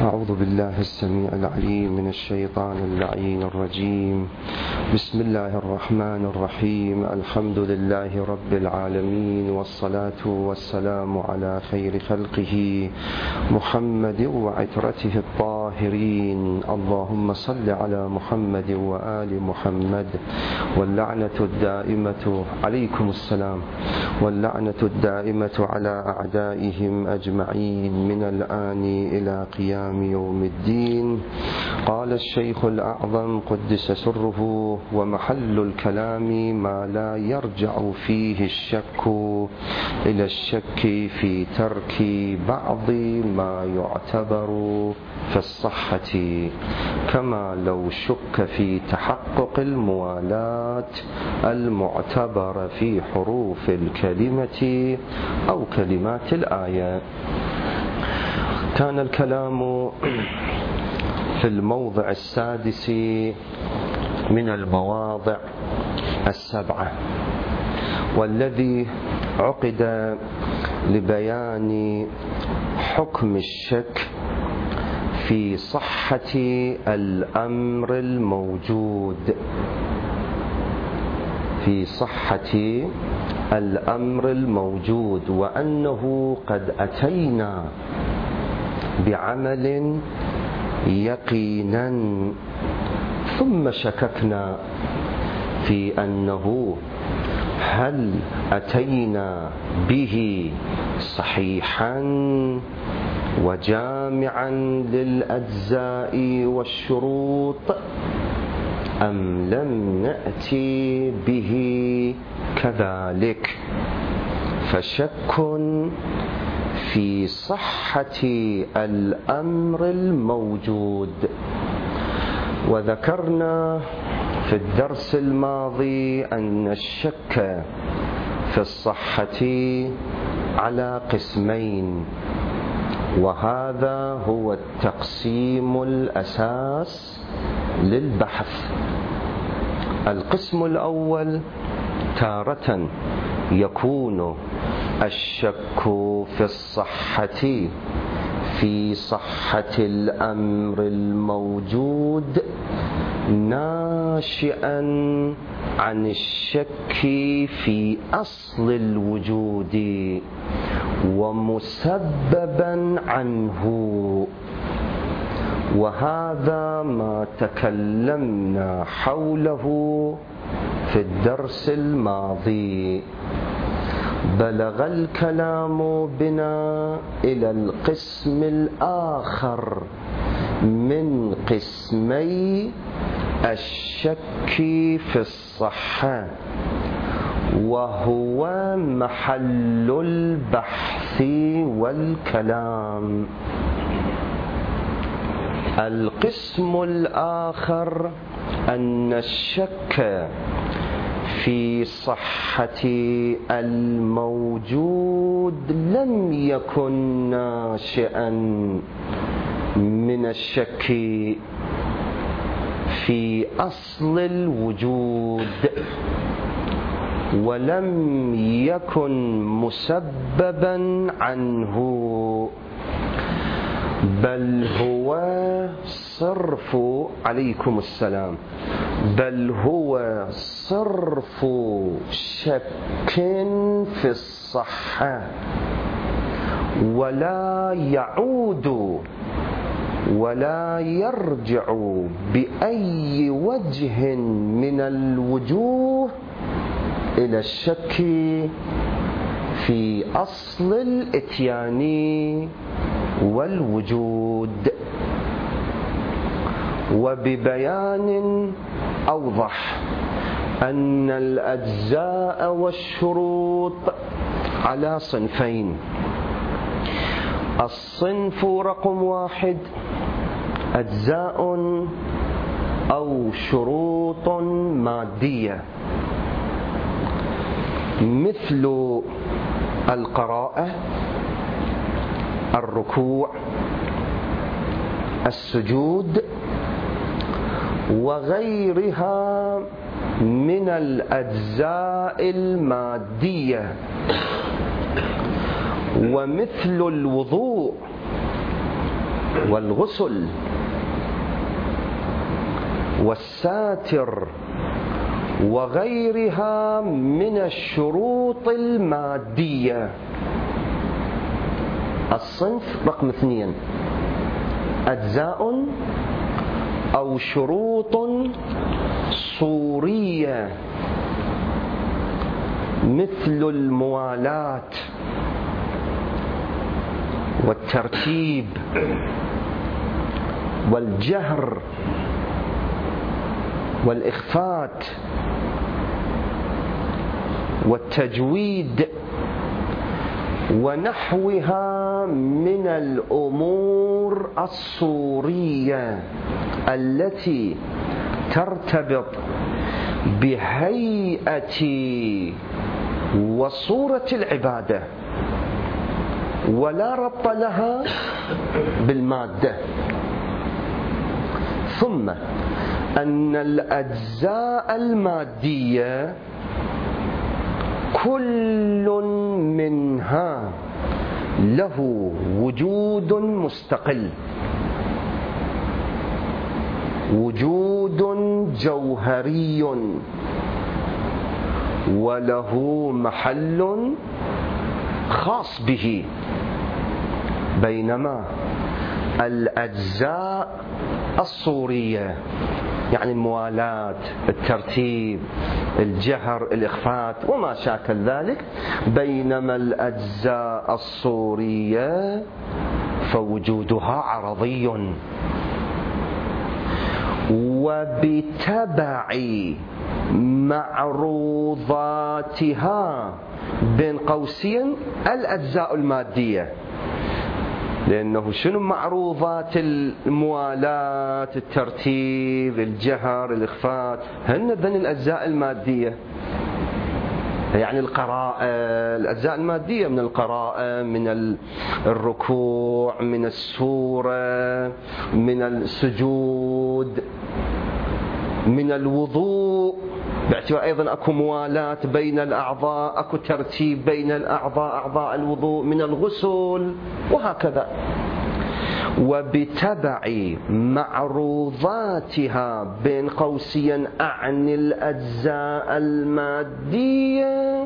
أعوذ بالله السميع العليم من الشيطان اللعين الرجيم. بسم الله الرحمن الرحيم. الحمد لله رب العالمين، والصلاة والسلام على خير خلقه محمد وعترته الطاهرين. اللهم صل على محمد وآل محمد. واللعنة الدائمة عليكم السلام، واللعنة الدائمة على أعدائهم أجمعين من الآن إلى قيام يوم الدين. قال الشيخ الأعظم قدس سره: ومحل الكلام ما لا يرجع فيه الشك إلى الشك في ترك بعض ما يعتبر في الصحة، كما لو شك في تحقق الموالاة المعتبر في حروف الكلمة أو كلمات الآية. كان الكلام في الموضع السادس من المواضع السبعة، والذي عقد لبيان حكم الشك في صحة الأمر الموجود، في صحة الأمر الموجود، وأنه قد أتينا بعمل يقينا ثم شككنا في أنه هل أتينا به صحيحا وجامعا للأجزاء والشروط أم لم نأتي به كذلك. فشك في صحة الأمر الموجود. وذكرنا في الدرس الماضي أن الشك في الصحة على قسمين، وهذا هو التقسيم الأساس للبحث. القسم الأول: تارة يكون الشك في الصحة في صحة الأمر الموجود ناشئا عن الشك في أصل الوجود ومسببا عنه، وهذا ما تكلمنا حوله في الدرس الماضي. بلغ الكلام بنا إلى القسم الآخر من قسمي الشك في الصحة، وهو محل البحث والكلام. القسم الآخر أن الشك في صحة الموجود لم يكن ناشئا من الشك في أصل الوجود، ولم يكن مسببا عنه، بل هو صرف عليكم السلام بل هو صرف شك في الصحة، ولا يعود ولا يرجع بأي وجه من الوجوه إلى الشك في أصل الإتيان والوجود. وببيان أوضح أن الأجزاء والشروط على صنفين: الصنف رقم 1 أجزاء أو شروط مادية، مثل القراءة، الركوع، السجود، وغيرها من الأجزاء المادية، ومثل الوضوء والغسل والساتر وغيرها من الشروط المادية. الصنف رقم 2: أجزاء أو شروط صورية مثل الموالاة والترتيب والجهر والإخفات والتجويد ونحوها من الأمور الصورية التي ترتبط بهيئة وصورة العبادة ولا ربط لها بالمادة. ثم أن الأجزاء المادية كل منها له وجود مستقل، وجود جوهري وله محل خاص به، بينما الأجزاء الصورية يعني الموالاة، الترتيب، الجهر، الإخفات وما شاكل ذلك، بينما الأجزاء الصورية فوجودها عرضي. وبتبع معروضاتها بين قوسين الأجزاء المادية، لأنه شنو معروضات الموالاة، الترتيب، الجهر، الإخفات، هن ذن الأجزاء المادية. يعني القراءة، الأجزاء المادية من القراءة، من الركوع، من السورة، من السجود، من الوضوء، باعتبار أيضا أكو موالاة بين الأعضاء، أكو ترتيب بين الأعضاء، أعضاء الوضوء، من الغسل وهكذا. وبتبع معروضاتها بين قوسين أعني الأجزاء المادية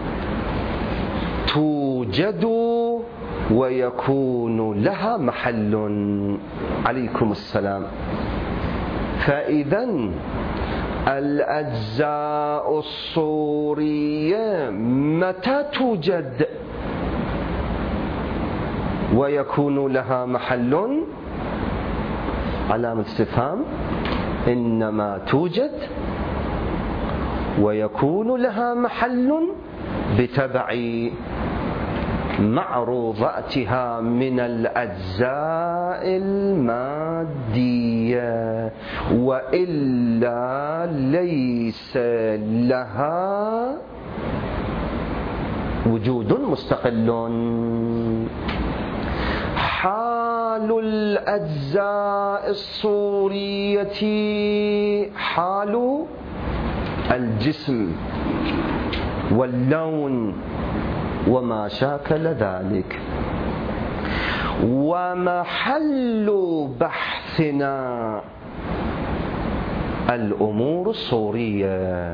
توجد ويكون لها محل. عليكم السلام. فإذا الأجزاء الصورية متى توجد ويكون لها محل؟ علامة استفهام. إنما توجد ويكون لها محل بتبع معروضاتها من الأجزاء المادية، وإلا ليس لها وجود مستقل. حال الأجزاء الصورية حال الجسم واللون وما شاكل ذلك. ومحل بحثنا الأمور الصورية.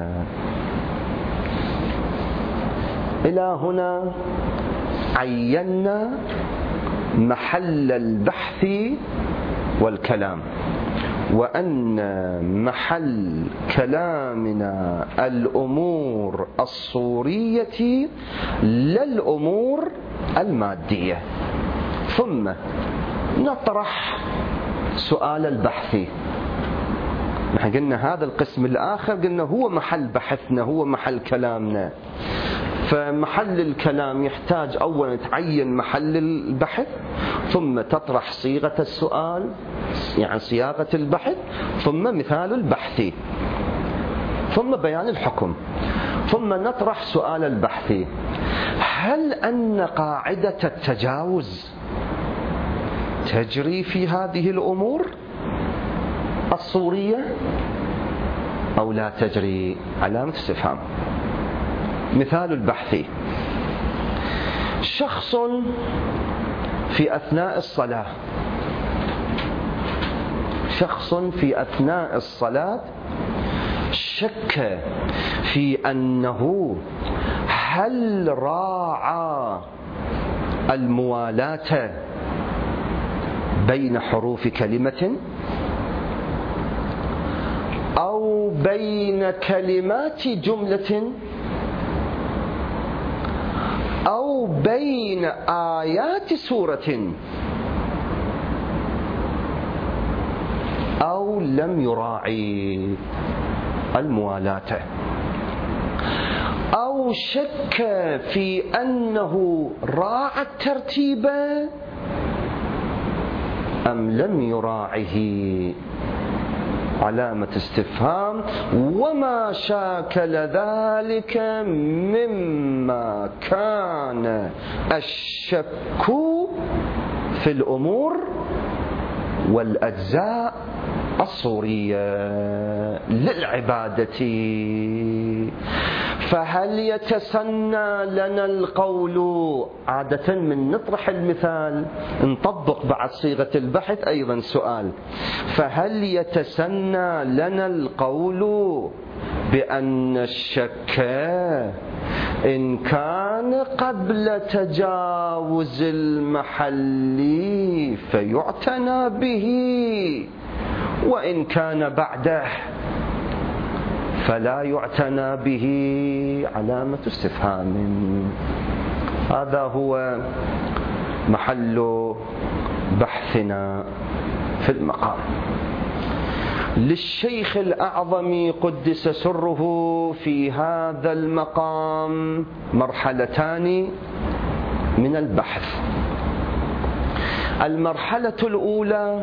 إلى هنا عينا محل البحث والكلام، وأن محل كلامنا الأمور الصورية لا الأمور المادية. ثم نطرح سؤال البحث. نحن قلنا هذا القسم الآخر قلنا هو محل بحثنا، هو محل كلامنا. فمحل الكلام يحتاج أولا تعين محل البحث، ثم تطرح صيغة السؤال يعني صياغة البحث، ثم مثال البحث، ثم بيان الحكم، ثم نطرح سؤال البحث: هل أن قاعدة التجاوز تجري في هذه الأمور الصورية أو لا تجري؟ علامة استفهام. مثال البحث: شخص في أثناء الصلاة شخص في أثناء الصلاة شك في أنه هل راعى الموالاة بين حروف كلمة أو بين كلمات جملة أو بين آيات سورة، أو لم يراعي الموالاة، أو شك في أنه راعى الترتيب أم لم يراعه، علامة استفهام. وما شاكل ذلك مما كان الشك في الأمور والأجزاء الصورية للعبادة. فهل يتسنى لنا القول، عادة من نطرح المثال نطبق بعد صيغة البحث أيضا سؤال، فهل يتسنى لنا القول بأن الشك إن كان قبل تجاوز المحل فيعتنى به، وإن كان بعده فلا يعتنى به، علامة استفهام. هذا هو محل بحثنا في المقام. للشيخ الأعظم قدس سره في هذا المقام مرحلتان من البحث. المرحلة الأولى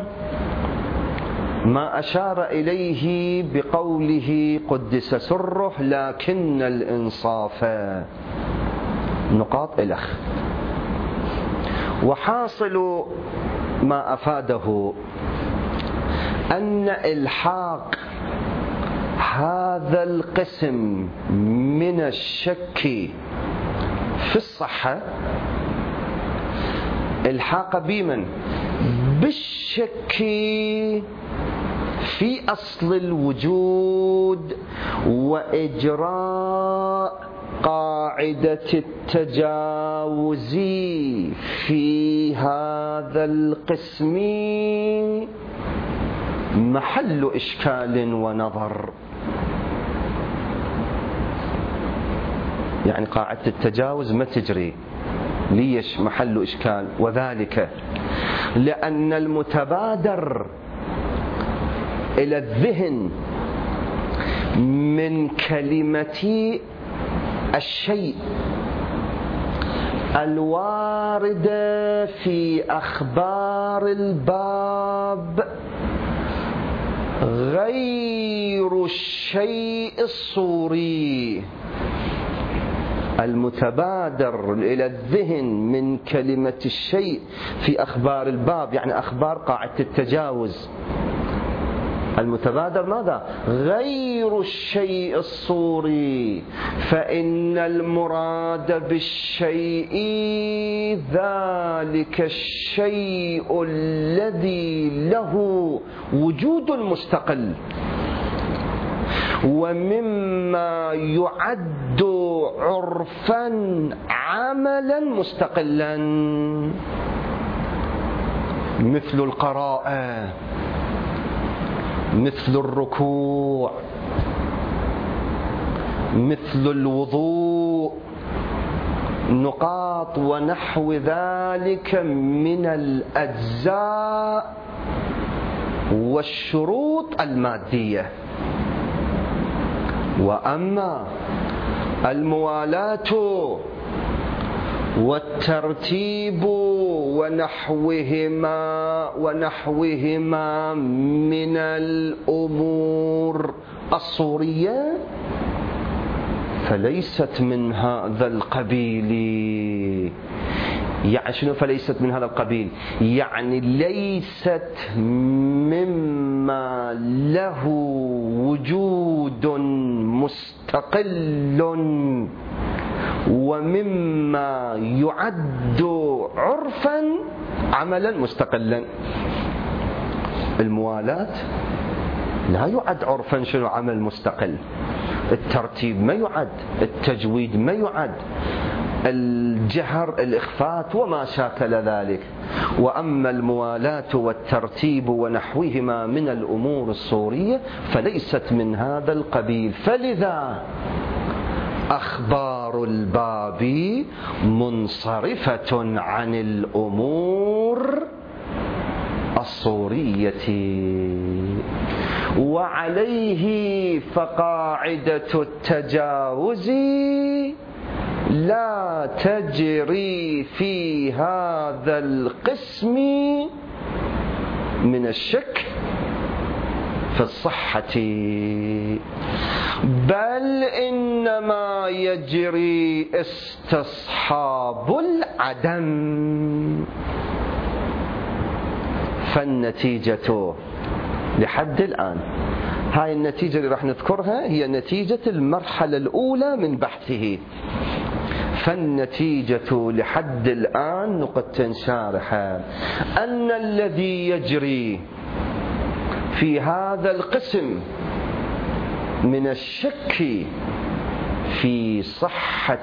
ما أشار إليه بقوله قدس سره لكن الإنصاف، نقاط الأخ. وحاصل ما أفاده أن إلحاق هذا القسم من الشك في الصحة الحاق بمن؟ بالشك في أصل الوجود وإجراء قاعدة التجاوز في هذا القسم محل إشكال ونظر. يعني قاعدة التجاوز ما تجري، ليش محل إشكال؟ وذلك لأن المتبادر إلى الذهن من كلمة الشيء الواردة في أخبار الباب غير الشيء الصوري. المتبادر إلى الذهن من كلمة الشيء في أخبار الباب يعني أخبار قاعدة التجاوز، المتبادر ماذا؟ غير الشيء الصوري، فإن المراد بالشيء ذلك الشيء الذي له وجود مستقل، ومما يعد عرفا عملا مستقلا، مثل القراءة، مثل الركوع، مثل الوضوء، نقاط ونحو ذلك من الأجزاء والشروط المادية. وأما الموالاة والترتيب ونحوهما من الأمور الصورية فليست من هذا القبيل. يعني شنو فليست من هذا القبيل؟ يعني ليست مما له وجود مستقل ومما يعد عرفا عملا مستقلا. الموالاة لا يعد عرفا شنو عمل مستقل، الترتيب ما يعد، التجويد ما يعد، الجهر الإخفات وما شاكل ذلك. وأما الموالاة والترتيب ونحوهما من الأمور الصورية فليست من هذا القبيل. فلذا أخبار الباب منصرفة عن الأمور الصورية، وعليه فقاعدة التجاوز لا تجري في هذا القسم من الشك في الصحة، بل إنما يجري استصحاب العدم. فالنتيجة لحد الآن، هاي النتيجة اللي راح نذكرها هي نتيجة المرحلة الأولى من بحثه. فالنتيجة لحد الآن نقطة شارحة أن الذي يجري في هذا القسم من الشك في صحة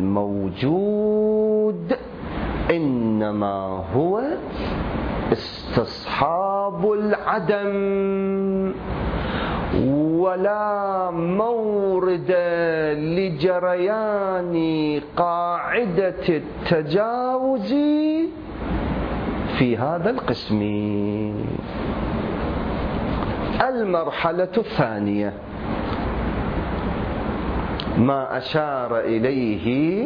الموجود إنما هو استصحاب العدم، ولا مورد لجريان قاعدة التجاوز في هذا القسم. المرحلة الثانية ما أشار إليه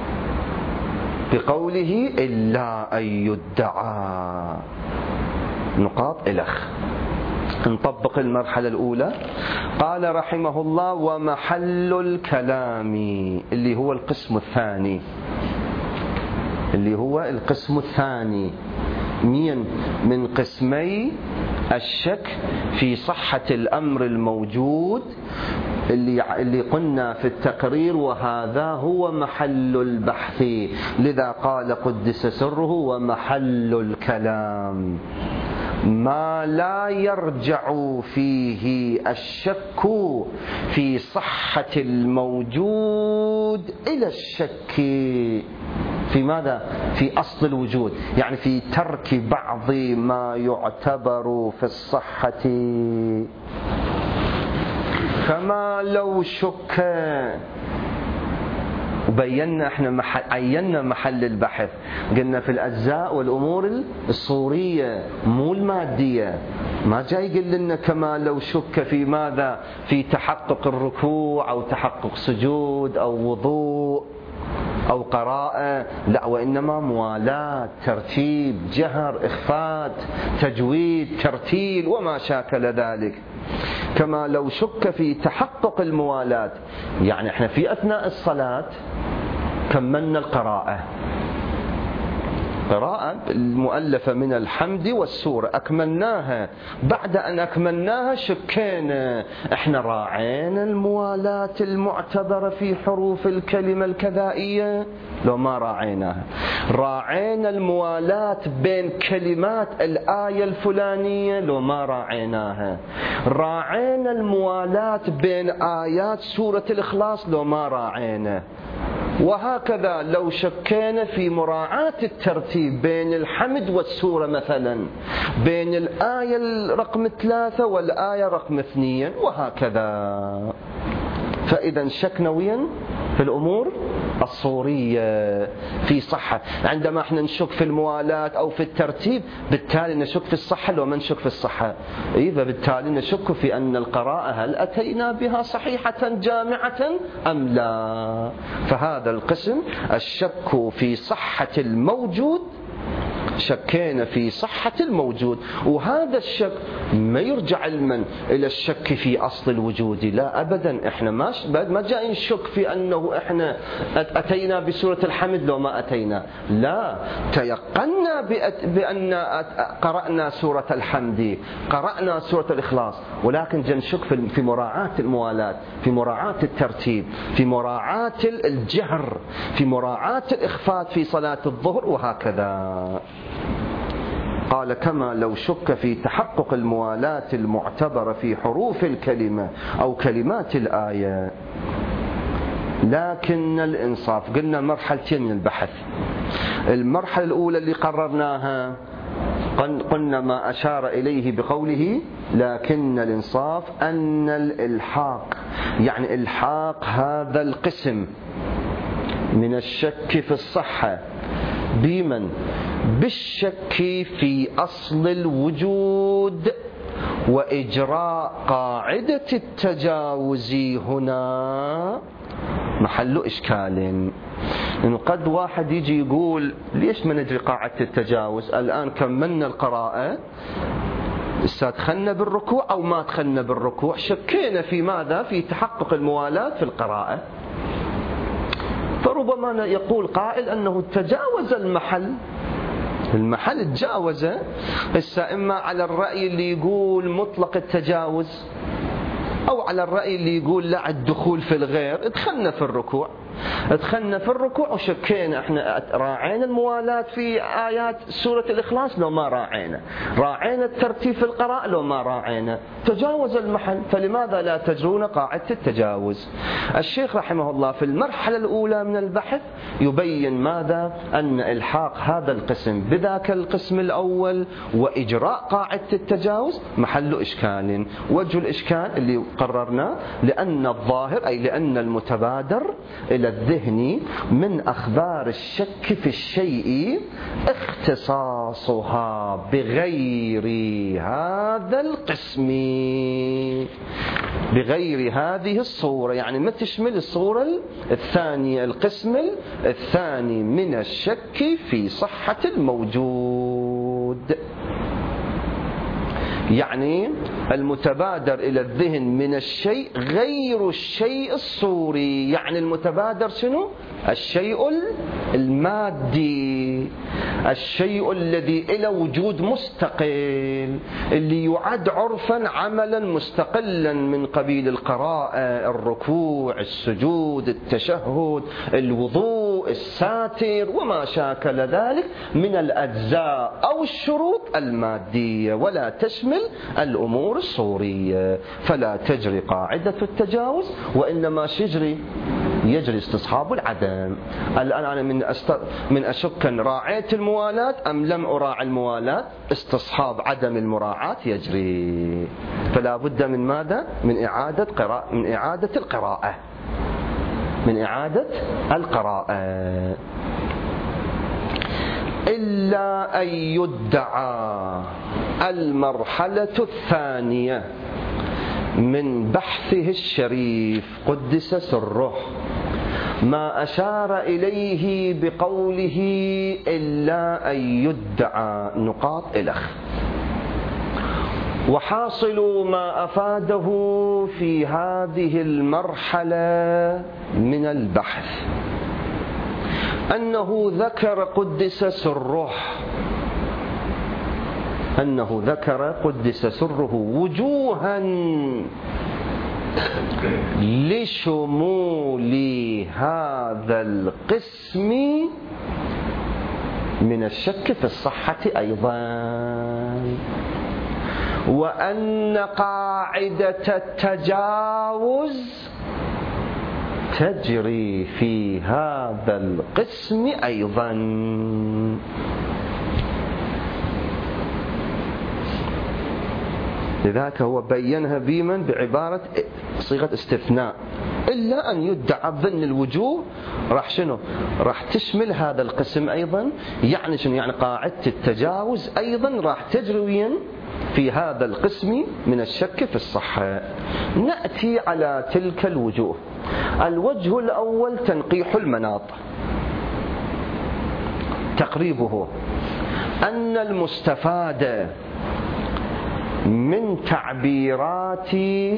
بقوله إلا أن يدعى، نقاط إلخ. نطبق المرحلة الأولى. قال رحمه الله: ومحل الكلام، اللي هو القسم الثاني، اللي هو القسم الثاني من قسمي الشك في صحة الأمر الموجود اللي قلنا في التقرير، وهذا هو محل البحث. لذا قال قدس سره: ومحل الكلام ما لا يرجع فيه الشك في صحة الموجود إلى الشك في ماذا؟ في أصل الوجود، يعني في ترك بعض ما يعتبر في الصحة. كما لو شك، وبينا احنا عينا محل البحث، قلنا في الأجزاء والأمور الصورية مو المادية. ما جاي يقول لنا كما لو شك في ماذا؟ في تحقق الركوع أو تحقق سجود أو وضوء أو قراءة، لا، وإنما موالاة، ترتيب، جهر، إخفات، تجويد، ترتيل وما شاكل ذلك. كما لو شك في تحقق الموالاة، يعني احنا في أثناء الصلاة كملنا القراءة، قراءة المؤلفة من الحمد والسورة أكملناها. بعد أن أكملناها شكينا، إحنا راعينا الموالاة المعتبرة في حروف الكلمة الكذائية لو ما راعيناها؟ راعينا الموالاة بين كلمات الآية الفلانية لو ما راعيناها؟ راعينا الموالاة بين آيات سورة الإخلاص لو ما راعينا؟ وهكذا لو شكينا في مراعاة الترتيب بين الحمد والسورة مثلا، بين الآية رقم 3 والآية رقم 2 وهكذا. فإذا شكنا وين؟ في الأمور الصورية في صحة. عندما احنا نشك في الموالاة أو في الترتيب بالتالي نشك في الصحة لو ما نشك في الصحة. إذا بالتالي نشك في أن القراءة هل أتينا بها صحيحة جامعة أم لا. فهذا القسم الشك في صحة الموجود، شكينا في صحة الموجود، وهذا الشك ما يرجع علما إلى الشك في أصل الوجود، لا أبدا. إحنا ما جاي نشك في أنه إحنا أتينا بسورة الحمد لو ما أتينا، لا، تيقنا بأن قرأنا سورة الحمد، قرأنا سورة الإخلاص، ولكن جاي نشك في مراعاة الموالاة، في مراعاة الترتيب، في مراعاة الجهر، في مراعاة الإخفات في صلاة الظهر وهكذا. قال كما لو شك في تحقق الموالاة المعتبرة في حروف الكلمة أو كلمات الآية. لكن الإنصاف، قلنا مرحلتين من البحث. المرحلة الأولى اللي قررناها قلنا ما أشار إليه بقوله لكن الإنصاف أن الإلحاق، يعني إلحاق هذا القسم من الشك في الصحة بمن؟ بالشك في أصل الوجود وإجراء قاعدة التجاوز هنا محل إشكال. لأنه قد واحد يجي يقول ليش ما نجري قاعدة التجاوز؟ الآن كملنا القراءة، دخلنا بالركوع أو ما دخلنا بالركوع، شكينا في ماذا؟ في تحقق الموالاة في القراءة. فربما يقول قائل أنه تجاوز المحل تجاوزه. إما على الرأي اللي يقول مطلق التجاوز، أو على الرأي اللي يقول لا الدخول في الغير. دخلنا في الركوع وشكينا، احنا راعينا الموالاة في آيات سورة الإخلاص لو ما راعينا الترتيب في القراءة لو ما راعينا، تجاوز المحل. فلماذا لا تجرون قاعدة التجاوز؟ الشيخ رحمه الله في المرحلة الأولى من البحث يبين ماذا؟ أن إلحاق هذا القسم بذاك القسم الأول وإجراء قاعدة التجاوز محل إشكال. وجه الإشكال اللي قررناه لأن الظاهر، أي لأن المتبادر إلى الذهن من أخبار الشك في الشيء اختصاصها بغير هذا القسم، بغير هذه الصورة، يعني ما تشمل الصورة الثانية، القسم الثاني من الشك في صحة الموجود. يعني المتبادر إلى الذهن من الشيء غير الشيء الصوري. يعني المتبادر شنو؟ الشيء المادي، الشيء الذي إلى وجود مستقل، اللي يعد عرفا عملا مستقلا من قبيل القراءة، الركوع، السجود، التشهد، الوضوء، الساتر، وما شاكل ذلك من الأجزاء أو الشروط المادية، ولا تشمل الأمور الصورية. فلا تجري قاعدة التجاوز، وإنما يجري استصحاب العدم. الآن أنا من أشك أن راعيت الموالاة أم لم أراعي الموالاة، استصحاب عدم المراعاة يجري. فلا بد من ماذا؟ من إعادة القراءة. إلا أن يدعى المرحلة الثانية من بحثه الشريف قدس سره ما أشار إليه بقوله إلا أن يدعى نقاط إلخ. وحاصل ما أفاده في هذه المرحلة من البحث أنه ذكر قدس سره وجوها لشمول هذا القسم من الشك في الصحة أيضا، وأن قاعدة التجاوز تجري في هذا القسم أيضا. لذلك هو بينها بعبارة صيغة استثناء. إلا أن يدعى ضمن الوجوه راح تشمل هذا القسم أيضا. يعني شنو؟ يعني قاعدة التجاوز أيضا راح تجري في هذا القسم من الشك في الصحة. نأتي على تلك الوجوه. الوجه الأول تنقيح المناط. تقريبه أن المستفاد من تعبيرات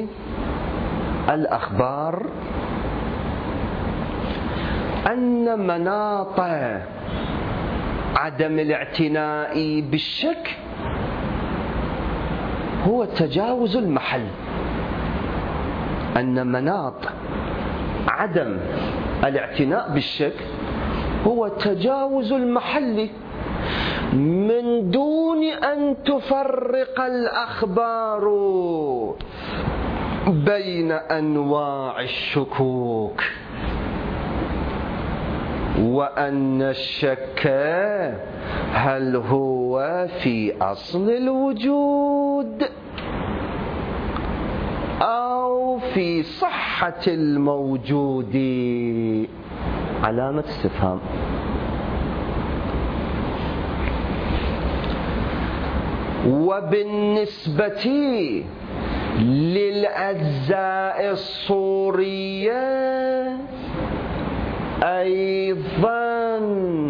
الأخبار أن مناط عدم الاعتناء بالشك هو تجاوز المحل. أن مناط عدم الاعتناء بالشك هو تجاوز المحل. من دون أن تفرق الأخبار بين أنواع الشكوك، وأن الشك هل هو في أصل الوجود أو في صحة الموجود؟ علامة استفهام. وبالنسبة للأجزاء الصورية أيضا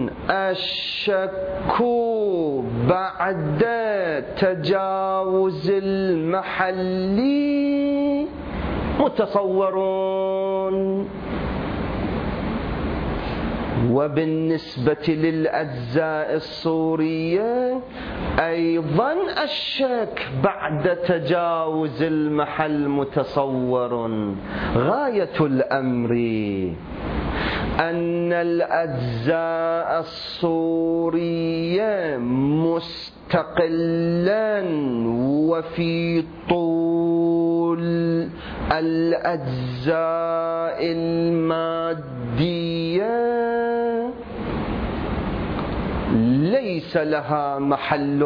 الشك بعد تجاوز المحل متصور. وبالنسبة للأجزاء الصورية أيضا الشك بعد تجاوز المحل متصور. غاية الأمر أن الأجزاء الصورية مستقلا وفي طول الأجزاء المادية ليس لها محل.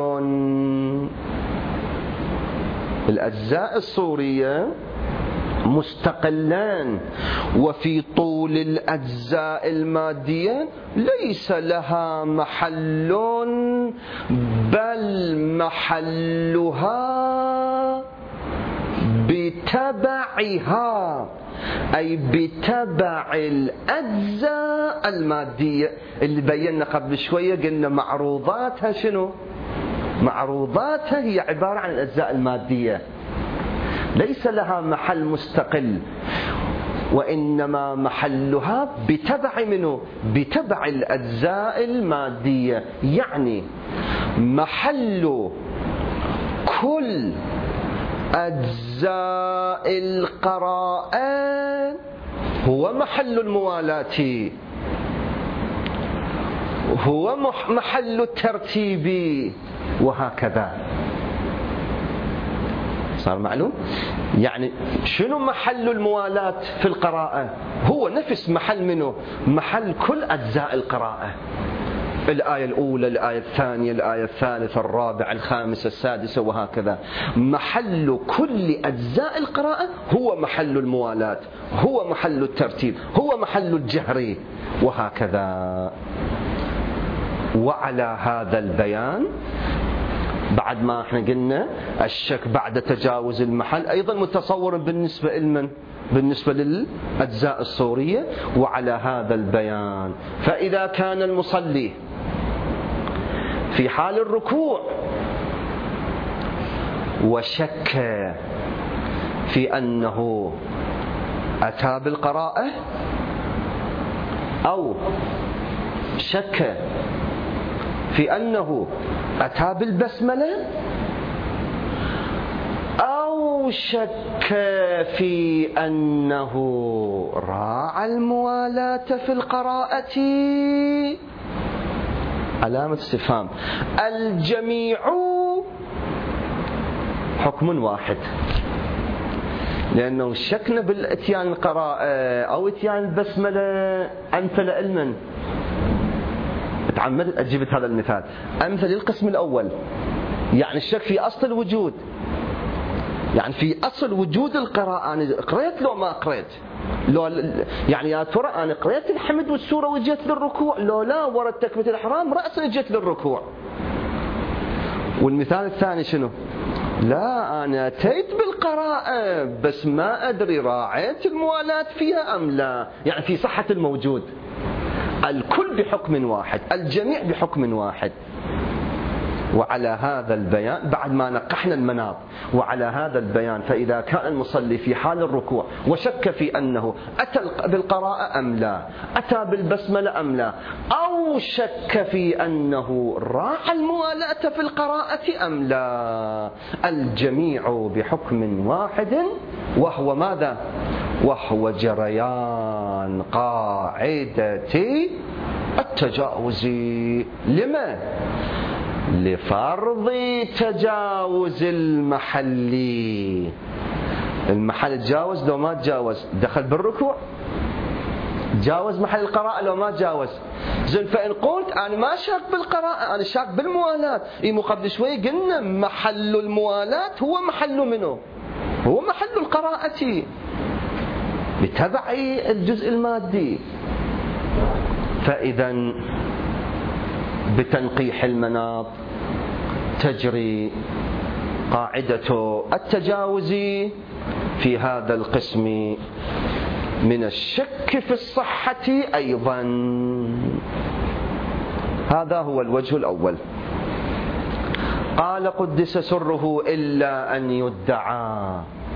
الأجزاء الصورية مستقلان وفي طول الأجزاء المادية ليس لها محل، بل محلها بتبعها، أي بتبع الأجزاء المادية اللي بينا قبل شوية. قلنا معروضاتها شنو؟ معروضاتها هي عبارة عن الأجزاء المادية، ليس لها محل مستقل، وإنما محلها بتبع منه؟ بتبع الأجزاء المادية. يعني محل كل أجزاء القراءة هو محل الموالاة، هو محل الترتيب، وهكذا. صار معلوم؟ يعني شنو محل الموالاة في القراءة؟ هو نفس محل منه؟ محل كل أجزاء القراءة، الآية الأولى، الآية الثانية، الآية الثالثة، الرابعة، الخامسة، السادسة، وهكذا. محل كل أجزاء القراءة هو محل الموالاة، هو محل الترتيب، هو محل الجهر، وهكذا. وعلى هذا البيان، بعد ما احنا قلنا الشك بعد تجاوز المحل أيضا متصور بالنسبة لمن؟ بالنسبة للأجزاء الصورية. وعلى هذا البيان فإذا كان المصلي في حال الركوع وشك في أنه أتى بالقراءة، أو شك في أنه أتى بالبسملة، أو شك في أنه راعى الموالاة في القراءة، علامة استفهام. الجميع حكم واحد، لأنه شكنا بالاتيان القراءة أو اتيان البسملة أمثل علما. تعمدت أجيب هذا المثال أمثل القسم الأول، يعني الشك في أصل الوجود، يعني في أصل وجود القراءة. أنا قريت لو ما قريت، لو يعني يا ترى أنا قريت الحمد والسورة وجيت للركوع، لو لا ورد تكبيرة الإحرام رأسا جيت للركوع. والمثال الثاني شنو؟ لا أنا أتيت بالقراءة بس ما أدري راعيت الموالاة فيها أم لا، يعني في صحة الموجود. الكل بحكم واحد، الجميع بحكم واحد. وعلى هذا البيان بعد ما نقحنا المناط، وعلى هذا البيان فإذا كان المصلي في حال الركوع وشك في أنه أتى بالقراءة أم لا، أتى بالبسملة أم لا، أو شك في أنه راعى الموالاة في القراءة أم لا، الجميع بحكم واحد، وهو ماذا؟ وهو جريان قاعدة التجاوز. لما؟ لفرض تجاوز المحل. المحل تجاوز لو ما تجاوز، دخل بالركوع جاوز محل القراءة لو ما تجاوز. زين فإن قلت أنا ما شاك بالقراءة، أنا شاك بالموالاة، مو قبل شوي قلنا محل الموالاة هو محل منه؟ هو محل القراءة بتبع الجزء المادي. فإذا بتنقيح المناط تجري قاعدة التجاوز في هذا القسم من الشك في الصحة أيضا. هذا هو الوجه الأول. قال قدس سره إلا أن يدعى.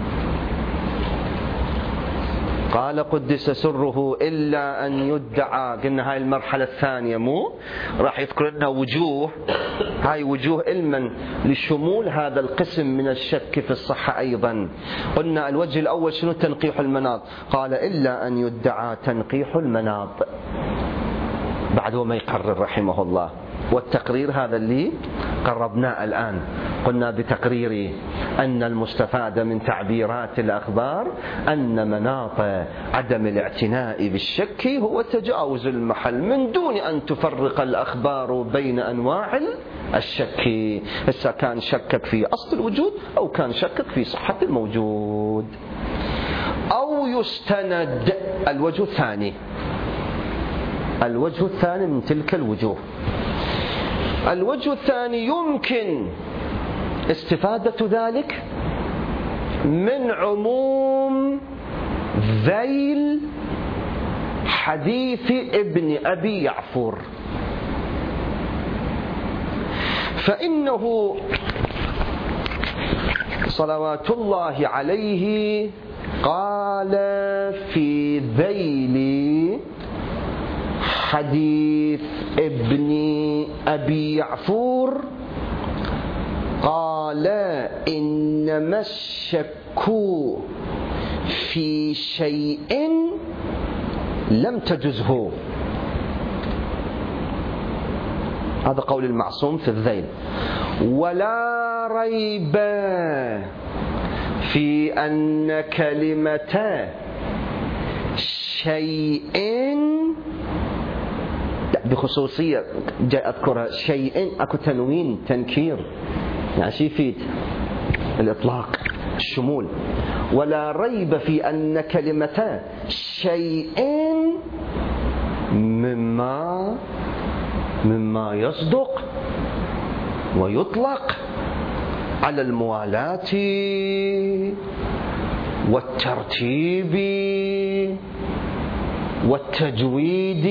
قال قدس سره إلا أن يدعى. قلنا هاي المرحلة الثانية، مو راح يذكر لنا وجوه، هاي وجوه علما لشمول هذا القسم من الشك في الصحة أيضا. قلنا الوجه الأول شنو؟ تنقيح المناط. قال إلا أن يدعى تنقيح المناط بعد ما يقرر رحمه الله. والتقرير هذا اللي قربناه الآن. قلنا بتقرير أن المستفاد من تعبيرات الأخبار أن مناط عدم الاعتناء بالشك هو تجاوز المحل من دون أن تفرق الأخبار بين أنواع الشك، إذا كان شكك في أصل الوجود أو كان شكك في صحة الموجود. أو يستند. الوجه الثاني، الوجه الثاني من تلك الوجوه. الوجه الثاني يمكن استفادة ذلك من عموم ذيل حديث ابن أبي يعفور، فإنه صلوات الله عليه قال في ذيل حديث ابن أبي يعفور، قال إنما الشك في شيء لم تجزه. هذا قول المعصوم في الذيل. ولا ريب في أن كلمة شيء بخصوصية جاء أذكرها، شيء أكو تنوين تنكير، يعني شي يفيد الإطلاق الشمول. ولا ريب في أن كلمة شيء مما يصدق ويطلق على الموالاة والترتيب والتجويد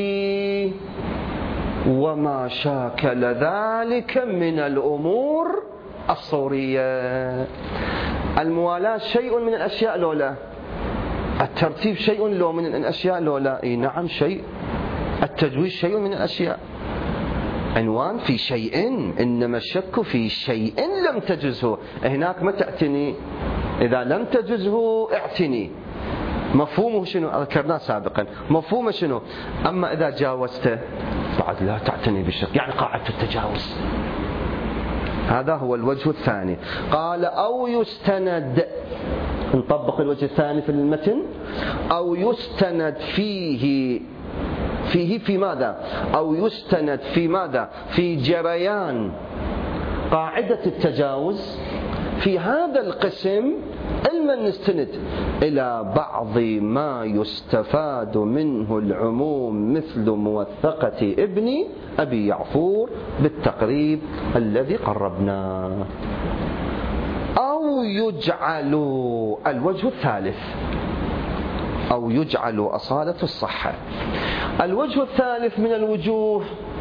وما شاكل ذلك من الأمور الصورية. الموالاة شيء من الأشياء لو لا؟ الترتيب شيء لو من الأشياء لو لا؟ إيه نعم شيء. التجويد شيء من الأشياء. عنوان في شيء، إنما الشك في شيء لم تجزه. هناك ما تعتني، إذا لم تجزه اعتني. مفهومه شنو؟ ذكرناه سابقا. مفهومه شنو؟ أما إذا جاوزته بعد لا تعتني بالشك، يعني قاعدة التجاوز. هذا هو الوجه الثاني. قال أو يستند. نطبق الوجه الثاني في المتن. أو يستند فيه في ماذا؟ أو يستند في ماذا؟ في جريان قاعدة التجاوز في هذا القسم. علما نستند إلى بعض ما يستفاد منه العموم مثل موثقة ابن أبي يعفور بالتقريب الذي قربناه. أو يجعل. الوجه الثالث أو يجعل أصالة الصحة. الوجه الثالث من الوجوه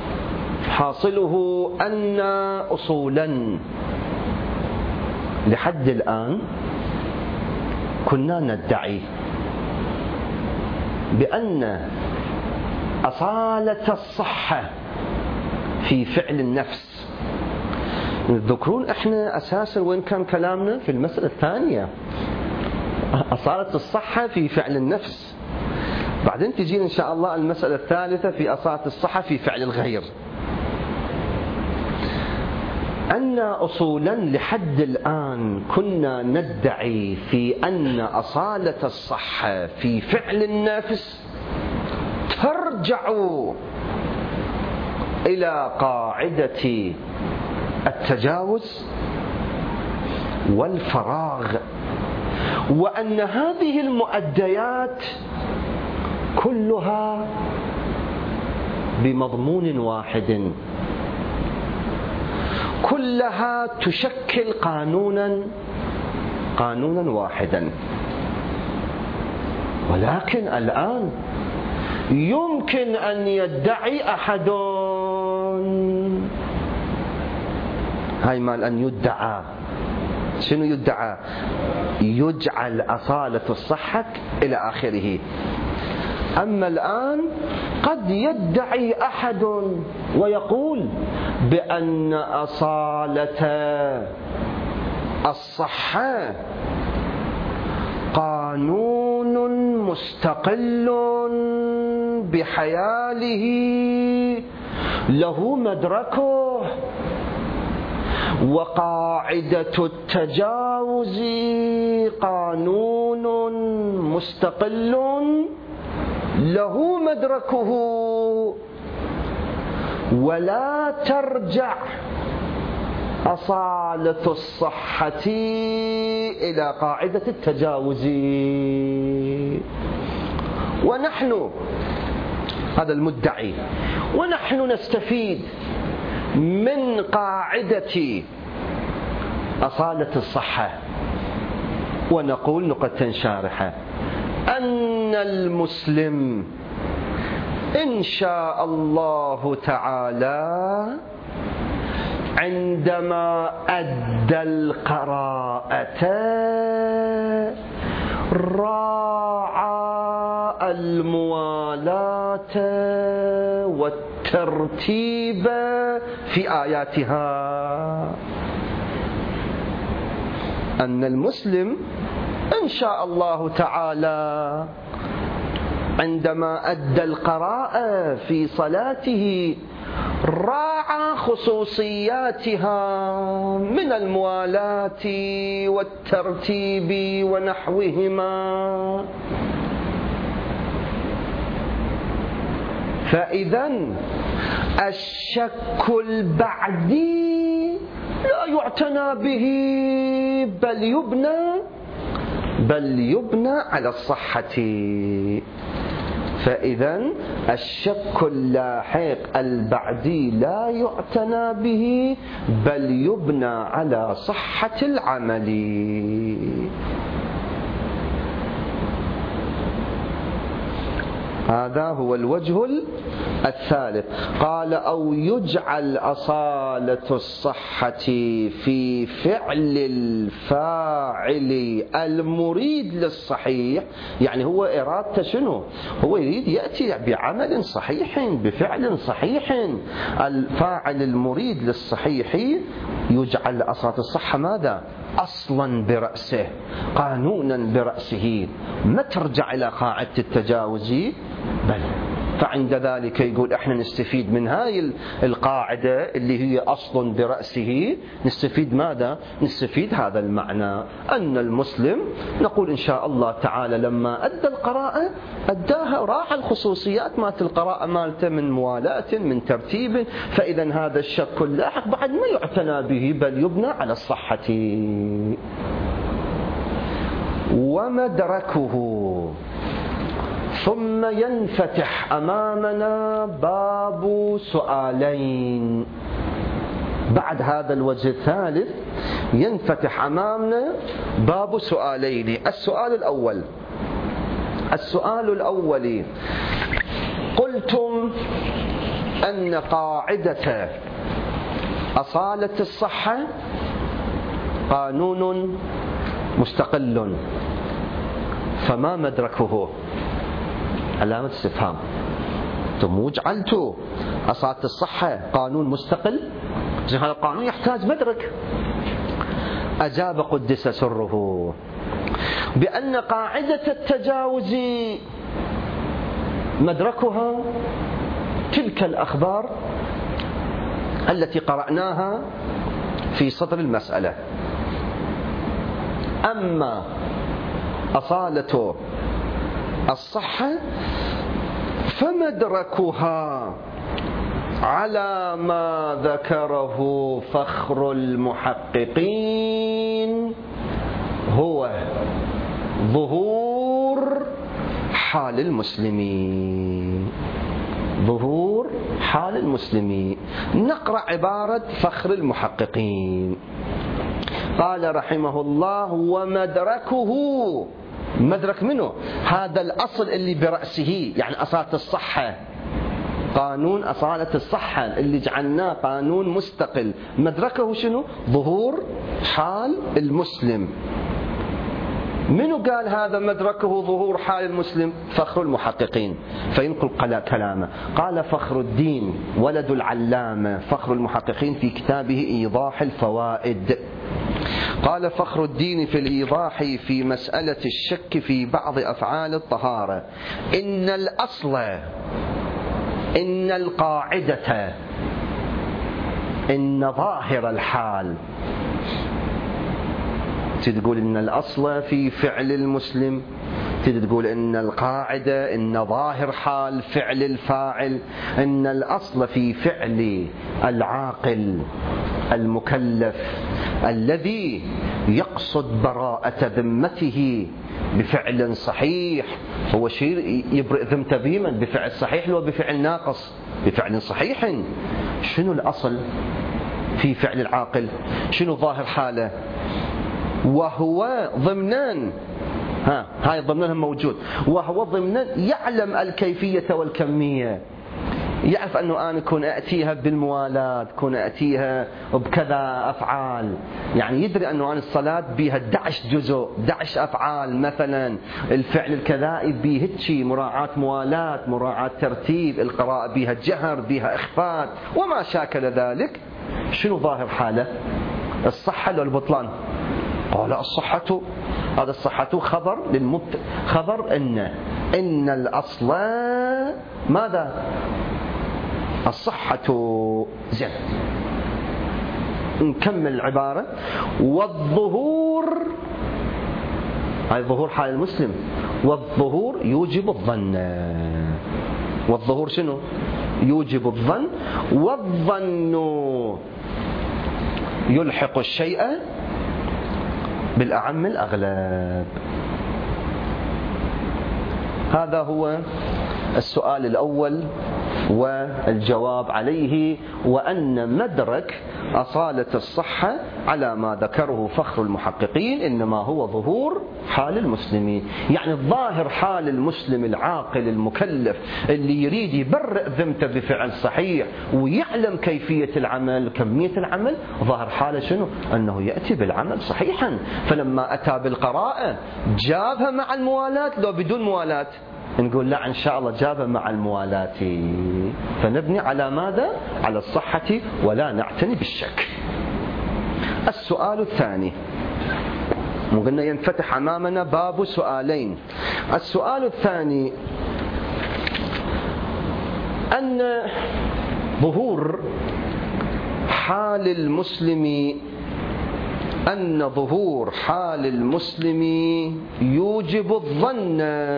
حاصله أن أصولا لحد الآن كنا ندعي بأن أصالة الصحة في فعل النفس. تذكرون احنا أساسا وين كان كلامنا في المسألة الثانية؟ أصالة الصحة في فعل النفس. بعدين تجينا إن شاء الله المسألة الثالثة في أصالة الصحة في فعل الغير. أن أصولا لحد الآن كنا ندعي في أن أصالة الصحة في فعل النفس ترجع إلى قاعدة التجاوز والفراغ، وأن هذه المؤديات كلها بمضمون واحد، كلها تشكل قانونا واحدا. ولكن الآن يمكن أن يدعي أحد، هاي مال أن يدعى، شنو يدعى؟ يجعل أصالة الصحة إلى آخره. أما الآن قد يدعي أحد ويقول بأن أصالة الصحة قانون مستقل بحياله له مدركه، وقاعدة التجاوز قانون مستقل له مدركه، ولا ترجع أصالة الصحة إلى قاعدة التجاوز. ونحن، هذا المدعي، ونحن نستفيد من قاعدة أصالة الصحة ونقول نقطة شارحة أن المسلم إن شاء الله تعالى عندما أدى القراءة راعى الموالاة والترتيب في آياتها. أن المسلم إن شاء الله تعالى عندما أدى القراءة في صلاته راعى خصوصياتها من الموالاة والترتيب ونحوهما. فإذا الشك البعدي لا يعتنى به، بل يبنى على الصحة. فإذا الشك اللاحق البعدي لا يعتنى به، بل يبنى على صحة العمل. هذا هو الوجه الثالث. قال أو يجعل أصالة الصحة في فعل الفاعل المريد للصحيح. يعني هو إرادته شنو؟ هو يريد يأتي بعمل صحيح بفعل صحيح. الفاعل المريد للصحيح يجعل أصالة الصحة ماذا؟ أصلا برأسه، قانونا برأسه، ما ترجع إلى قاعدة التجاوز بل. فعند ذلك يقول احنا نستفيد من هاي القاعدة اللي هي أصل برأسه، نستفيد ماذا؟ نستفيد هذا المعنى أن المسلم نقول إن شاء الله تعالى لما أدى القراءة أداها راعى الخصوصيات مالت القراءة مالته من موالاة من ترتيب. فإذا هذا الشك اللاحق بعد ما يعتنى به بل يبنى على الصحة. ومدركه. ثم ينفتح أمامنا باب سؤالين. بعد هذا الوجه الثالث ينفتح أمامنا باب سؤالين. السؤال الأول قلتم أن قاعدة أصالة الصحة قانون مستقل، فما مدركه؟ علامة استفهام. ثم جعلت أصالة الصحة قانون مستقل، هذا القانون يحتاج مدرك. أجاب قدس سره بأن قاعدة التجاوز مدركها تلك الأخبار التي قرأناها في صدر المسألة. أما أصالة الصحة فمدركها على ما ذكره فخر المحققين هو ظهور حال المسلمين. ظهور حال المسلمين. نقرأ عبارة فخر المحققين. قال رحمه الله: ومدركه، مدرك منه هذا الأصل اللي برأسه، يعني أصالة الصحة، قانون أصالة الصحة اللي جعلناه قانون مستقل، مدركه شنو؟ ظهور حال المسلم. منو قال هذا مدركه ظهور حال المسلم؟ فخر المحققين. فينقل كلامه. قال فخر الدين ولد العلامة فخر المحققين في كتابه إيضاح الفوائد. قال فخر الدين في الإيضاح في مسألة الشك في بعض أفعال الطهارة: إن الأصل، إن القاعدة، إن ظاهر الحال. تقول إن الأصل في فعل المسلم، تقول إن القاعدة إن ظاهر حال فعل الفاعل، إن الأصل في فعل العاقل المكلف الذي يقصد براءة ذمته بفعل صحيح، هو شيء يبرئ ذمته بمن؟ بفعل صحيح لو بفعل ناقص؟ بفعل صحيح. شنو الأصل في فعل العاقل؟ شنو ظاهر حاله؟ وهو ضمنان، هاي ضمنان موجود، وهو ضمنان يعلم الكيفية والكمية، يعرف أنه أنا كون أأتيها بالموالاة، كون أأتيها بكذا أفعال، يعني يدري أنه أنا الصلاة بيها 11 جزء 11 أفعال، مثلا الفعل الكذائي بيه هيك مراعاة موالاة، مراعاة ترتيب، القراءة بيها جهر، بيها إخفاء وما شاكل ذلك. شنو ظاهر حاله؟ الصحة ولا البطلان؟ قال الصحة. هذا الصحة خبر خبر إن الأصل ماذا؟ الصحة. زين، نكمل العبارة. والظهور، هاي ظهور حال المسلم، والظهور يوجب الظن. والظهور شنو؟ يوجب الظن، والظن يلحق الشيء بالأعم الأغلب. هذا هو السؤال الأول والجواب عليه، وأن مدرك أصالة الصحة على ما ذكره فخر المحققين إنما هو ظهور حال المسلمين، يعني الظاهر حال المسلم العاقل المكلف اللي يريد يبرئ ذمته بفعل صحيح ويعلم كيفية العمل كمية العمل، ظاهر حاله شنو؟ أنه يأتي بالعمل صحيحا. فلما أتى بالقراءة جابها مع الموالاة لو بدون موالاة؟ نقول لا، إن شاء الله جابها مع الموالاة. فنبني على ماذا؟ على الصحة ولا نعتني بالشك. السؤال الثاني، قلنا ينفتح أمامنا باب سؤالين. السؤال الثاني أن ظهور حال المسلم، أن ظهور حال المسلم يوجب الظن،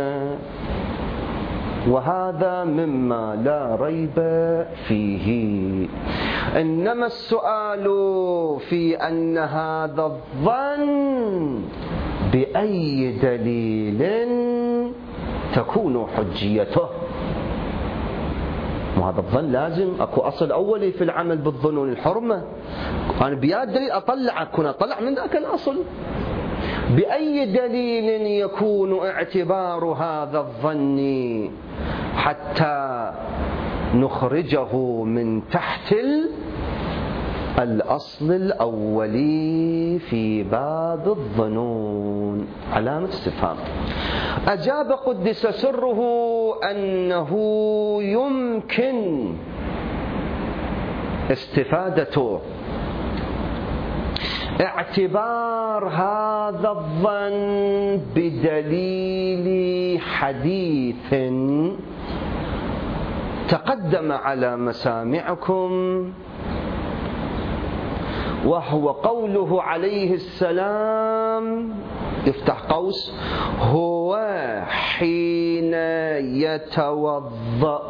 وهذا مما لا ريب فيه. إنما السؤال في أن هذا الظن بأي دليل تكون حجيته. وهذا الظن لازم أكو أصل أولي في العمل بالظنون الحرمة. أنا بياد دليل أطلعك، كنا أطلع من ذاك الأصل. بأي دليل يكون اعتبار هذا الظن حتى نخرجه من تحت الأصل الأولي في باب الظنون؟ علامة استفهام. أجاب قدس سره أنه يمكن استفادة اعتبار هذا الظن بدليل حديث تقدم على مسامعكم، وهو قوله عليه السلام، يفتح قوس، هو حين يتوضأ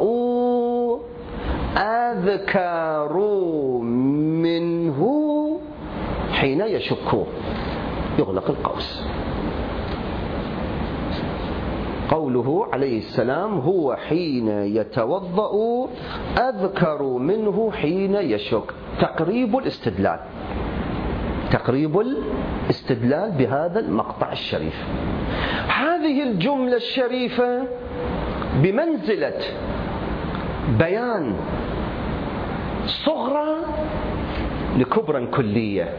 أذكر منه حين يشك، يغلق القوس. قوله عليه السلام هو حين يتوضأ أذكر منه حين يشك، تقريب الاستدلال، تقريب الاستدلال بهذا المقطع الشريف. هذه الجملة الشريفة بمنزلة بيان صغرى لكبرى كلية،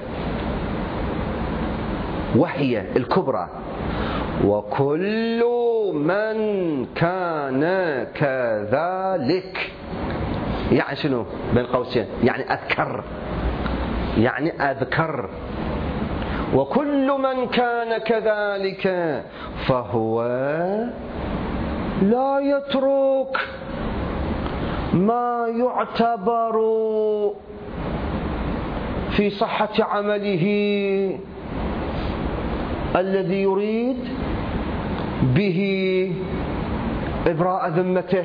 وهي الكبرى: وكل من كان كذلك. يعني شنو؟ بين قوسين يعني أذكر، يعني أذكر. وكل من كان كذلك فهو لا يترك ما يعتبر في صحة عمله الذي يريد به إبراء ذمته.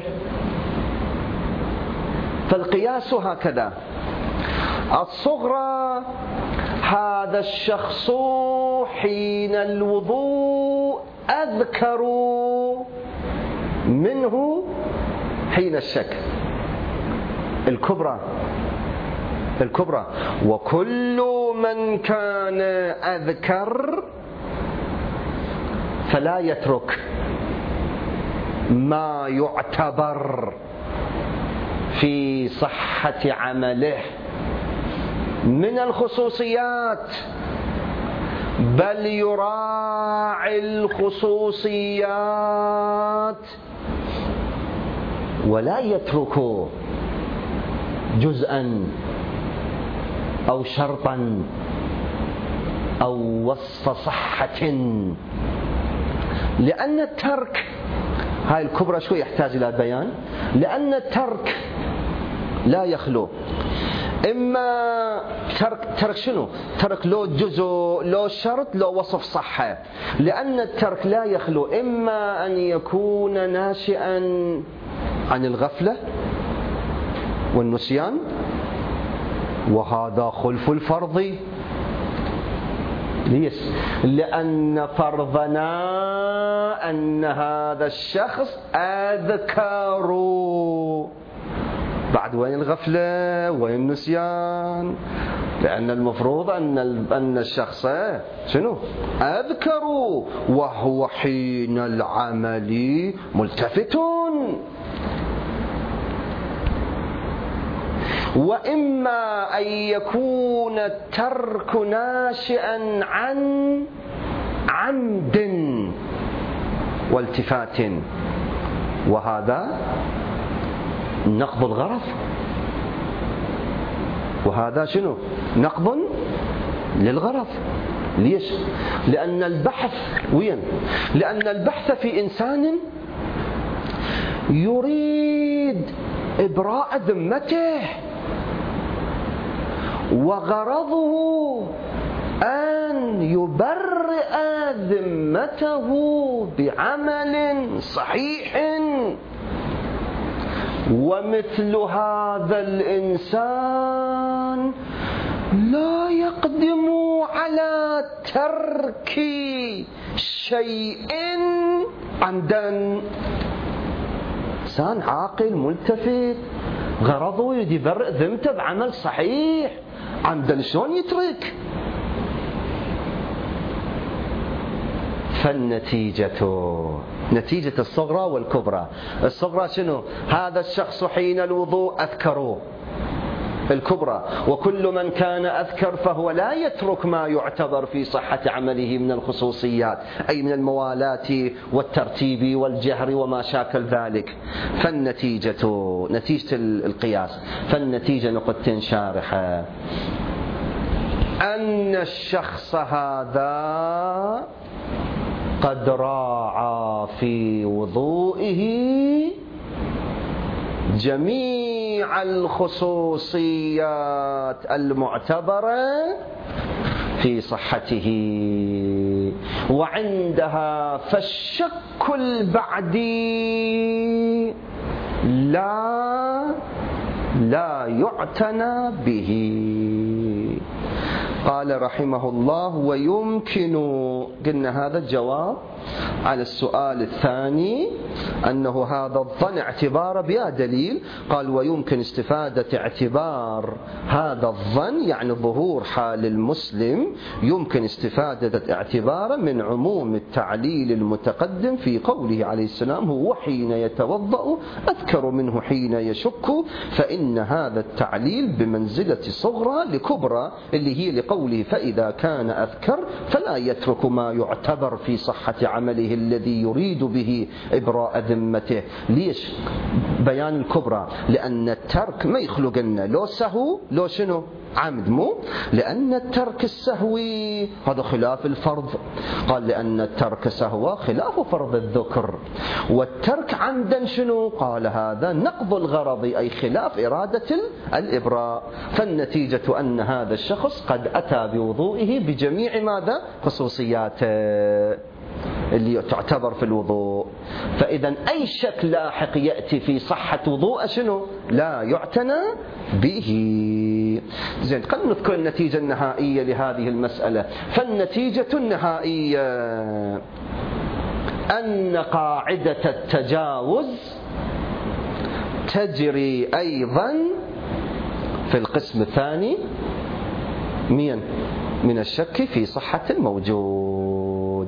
فالقياس هكذا: الصغرى هذا الشخص حين الوضوء أذكر منه حين الشك. الكبرى وكل من كان أذكر فلا يترك ما يعتبر في صحة عمله من الخصوصيات، بل يراعي الخصوصيات ولا يترك جزءا أو شرطا أو وصف صحة. لأن الترك، هاي الكبرى شوي يحتاج إلى بيان، لأن الترك لا يخلو إما ترك شنو؟ ترك لو جزء لو شرط لو وصف صحة. لأن الترك لا يخلو إما أن يكون ناشئا عن الغفلة والنسيان، وهذا خلف الفرض. ليش؟ لأن فرضنا أن هذا الشخص أذكر. بعد وين الغفلة؟ وين النسيان؟ لأن المفروض أن الشخص شنو؟ أذكر وهو حين العمل ملتفت. وإما أن يكون الترك ناشئا عن عمد والتفات، وهذا نقض الغرض. وهذا شنو؟ نقض للغرض. ليش؟ لأن البحث وين؟ لأن البحث في إنسان يريد إبراء ذمته، وغرضه أن يبرئ ذمته بعمل صحيح. ومثل هذا الإنسان لا يقدم على ترك شيء عمدا. إنسان عاقل ملتفت غرضه يريد يبرئ ذمته بعمل صحيح، عمدا شلون يترك؟ نتيجة الصغرى والكبرى. الصغرى شنو؟ هذا الشخص حين الوضوء أذكر. الكبرى وكل من كان أذكر فهو لا يترك ما يعتبر في صحة عمله من الخصوصيات، أي من الموالاة والترتيب والجهر وما شاكل ذلك. فالنتيجة نتيجة القياس، فالنتيجة نقطتين شارحة: أن الشخص هذا قد راعى في وضوئه جميع جميع الخصوصيات المعتبرة في صحته، وعندها فالشك البعدي لا يعتنى به. قال رحمه الله: ويمكن، قلنا هذا الجواب على السؤال الثاني أنه هذا الظن اعتبار بها دليل. قال: ويمكن استفادة اعتبار هذا الظن، يعني ظهور حال المسلم، يمكن استفادة اعتباره من عموم التعليل المتقدم في قوله عليه السلام: هو حين يتوضأ أذكر منه حين يشك، فإن هذا التعليل بمنزلة صغرى لكبرى، اللي هي لقوله: فإذا كان أذكر فلا يترك ما يعتبر في صحة عمله الذي يريد به إبراء ذمته. ليش بيان الكبرى؟ لأن الترك ما يخلق لنا لو سهو لو شنو عمد، مو لأن الترك السهوي هذا خلاف الفرض. قال: لأن الترك سهوى خلاف فرض الذكر، والترك عمدا شنو؟ قال: هذا نقض الغرض، أي خلاف إرادة الإبراء. فالنتيجة أن هذا الشخص قد أتى بوضوئه بجميع ماذا؟ خصوصياته اللي تعتبر في الوضوء. فإذا أي شك لاحق يأتي في صحة وضوء شنو؟ لا يعتنى به. زين، قد نذكر النتيجة النهائية لهذه المسألة. فالنتيجة النهائية أن قاعدة التجاوز تجري أيضا في القسم الثاني من الشك في صحة الموجود.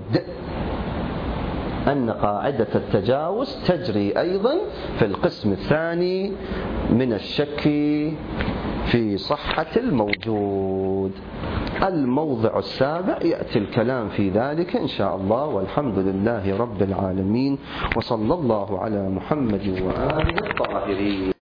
أن قاعدة التجاوز تجري أيضا في القسم الثاني من الشك في صحة الموجود. الموضع السابع يأتي الكلام في ذلك إن شاء الله، والحمد لله رب العالمين، وصلى الله على محمد وآله الطاهرين.